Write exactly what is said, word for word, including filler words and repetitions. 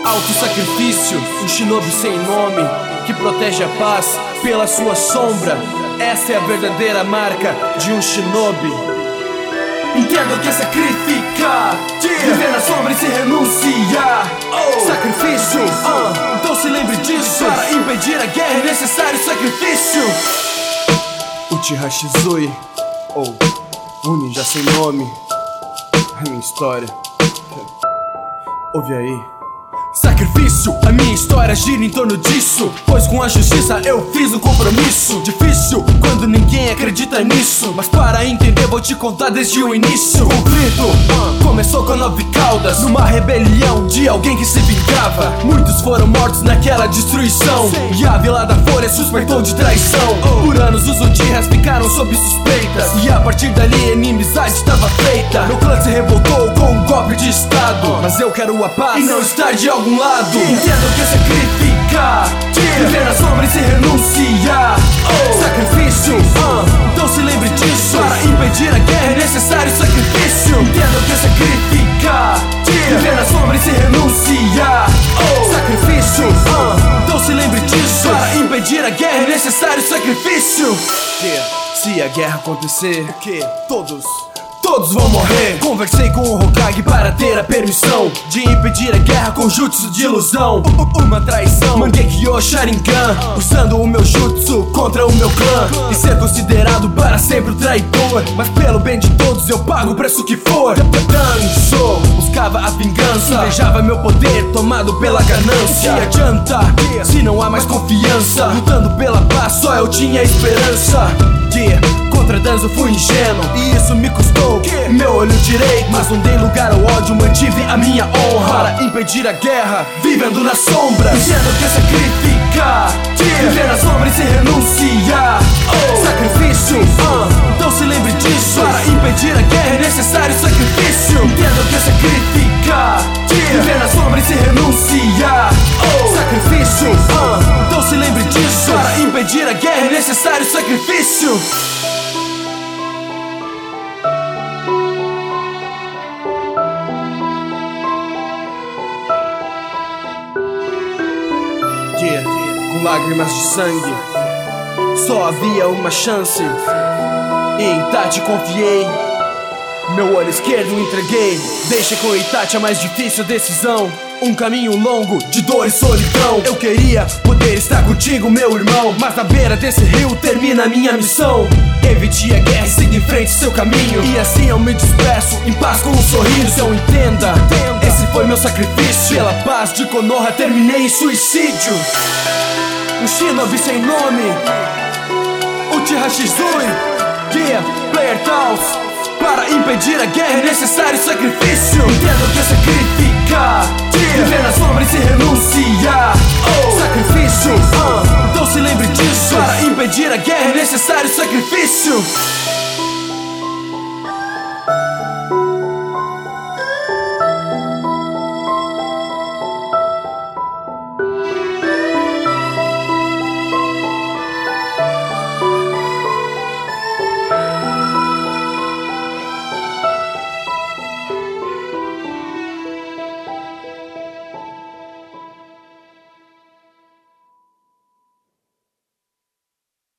Auto-sacrifício, um shinobi sem nome que protege a paz pela sua sombra. Essa é a verdadeira marca de um shinobi. Entendo que é sacrificar, viver na sombra e se renunciar. oh. Sacrifício, uh, então se lembre disso. Para impedir a guerra é necessário sacrifício. Uchiha Shizui, ou oh, um ninja sem nome. A minha história, ouve aí. Sacrifício, a minha história gira em torno disso, pois com a justiça eu fiz um compromisso. Difícil quando ninguém acredita nisso, mas para entender vou te contar desde o início. O conflito uh, começou com nove caudas, numa rebelião de alguém que se vingava. Muitos foram mortos naquela destruição, e a Vila da Folha suspeitou de traição. Por anos os Uchihas ficaram sob suspeitas, e a partir dali a inimizade estava feita. Meu clã se revoltou com um golpe de estado, mas eu quero a paz e não estar de algum lado. Entendo que é sacrificar, viver na sombra e se renunciar. oh. Sacrifício, uh, então se lembre disso. Para impedir a guerra é necessário sacrifício. Entendo que é sacrificar, viver na sombra e se renunciar. oh. Sacrifício, uh, então se lembre disso. Para impedir a guerra é necessário sacrifício. Se a guerra acontecer, o que? Todos Todos vão morrer. Conversei com o Hokage para ter a permissão de impedir a guerra com jutsu de ilusão. Uma traição, Mangekyo Sharingan, usando o meu jutsu contra o meu clã, e ser considerado para sempre o traidor. Mas pelo bem de todos eu pago o preço que for. Danzo, buscava a vingança, invejava meu poder tomado pela ganância. Que adianta se não há mais confiança? Lutando pela paz só eu tinha esperança. Yeah. Contra Danzo fui ingênuo, e isso me custou meu olho direito. Mas não dei lugar ao ódio, mantive a minha honra para impedir a guerra, vivendo nas sombras. Entendo que é sacrificar, viver na sombra e se renunciar. oh. Sacrifício, uh, então se lembre disso. Para impedir a guerra é necessário sacrifício. Entendo que é sacrificar, viver na sombra e se renunciar. oh. Sacrifício, uh, então se lembre disso. Para impedir a guerra é necessário sacrifício. Yeah. Com lágrimas de sangue, só havia uma chance, e em Itachi confiei. Meu olho esquerdo entreguei. Deixa com Itachi a mais difícil decisão, um caminho longo de dor e solidão. Eu queria poder estar contigo, meu irmão, mas na beira desse rio termina a minha missão. Evite a guerra e siga em frente seu caminho, e assim eu me despeço em paz com um sorriso. Então entenda, esse foi meu sacrifício. Pela paz de Konoha terminei em suicídio. Um shinobi sem nome, Uchiha Shizui, yeah, Player Taos. Para impedir a guerra é necessário sacrifício. Entendo que é sacrificar, viver na sombra e se renunciar. oh. Sacrifício, uh, então se lembre disso. Para impedir a guerra é necessário sacrifício.